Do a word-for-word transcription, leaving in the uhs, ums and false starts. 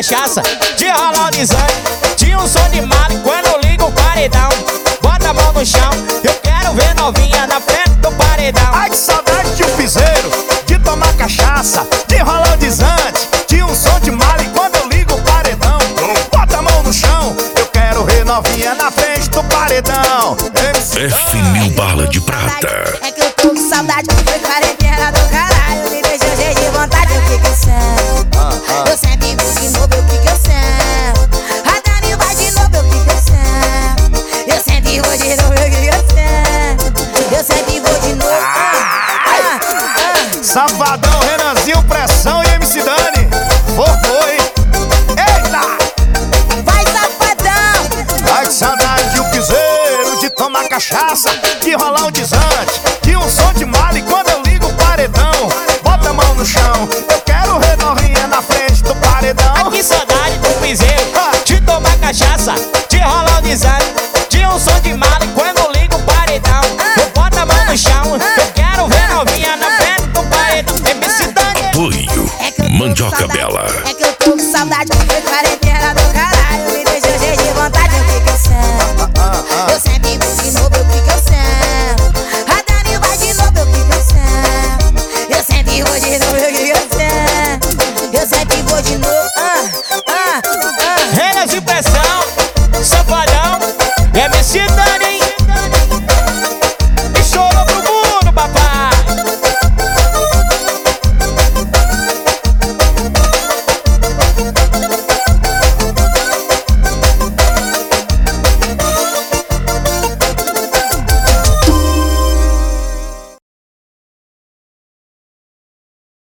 cachaça, de rolar o desante, de um som de mala. E quando eu ligo o paredão, bota a mão no chão, eu quero ver novinha na frente do paredão. Ai, que saudade de um piseiro, de tomar cachaça, de rolar o desante, de um som de mala. E quando eu ligo o paredão, bota a mão no chão, eu quero ver novinha na frente do paredão. F mil bala de prata. É que eu tô com saudade, foi quarentena do caralho. Me deixou cheio de vontade, o que que eu sento? Eu sempre vou de novo, o que que eu sento? A Dani vai de novo, o que que eu sento? Eu sempre vou de novo, o que que eu sento? Eu sempre vou de novo. ah, ah, ah. Safadão, Renanzinho, Pressão e M C Dani. Foi, eita! Vai, safadão! Ai, que saudade de um piseiro, de tomar cachaça, de rolar o desante, de um som de mala. E quando eu ligo o paredão, bota a mão no chão, eu quero ver novinha na frente do paredão. Ai, que saudade do piseiro, de tomar cachaça, de rolar o desante, de um som de mala. E quando eu ligo o paredão, eu boto a mão no chão, eu quero ver novinha na frente do paredão. M C Dani. Apoio É que eu tô com Mandioca saudade, Bela. É que eu tô com saudade, foi quarentena do